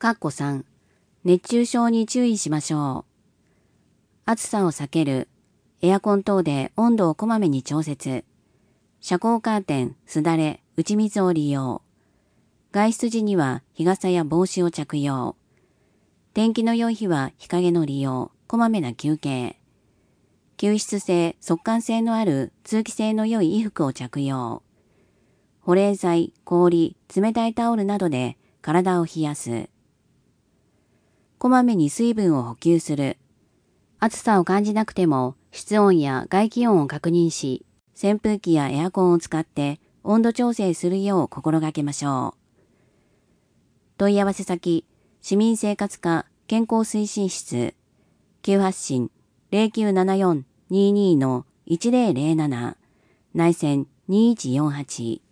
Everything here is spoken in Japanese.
3、熱中症に注意しましょう。暑さを避ける。エアコン等で温度をこまめに調節。遮光カーテン、すだれ、打ち水を利用。外出時には日傘や帽子を着用。天気の良い日は日陰の利用、こまめな休憩。吸湿性、速乾性のある通気性の良い衣服を着用。保冷剤、氷、冷たいタオルなどで体を冷やす。こまめに水分を補給する。暑さを感じなくても室温や外気温を確認し、扇風機やエアコンを使って温度調整するよう心がけましょう。問い合わせ先、市民生活課健康推進室、急発進 0974-22-1007 内線2148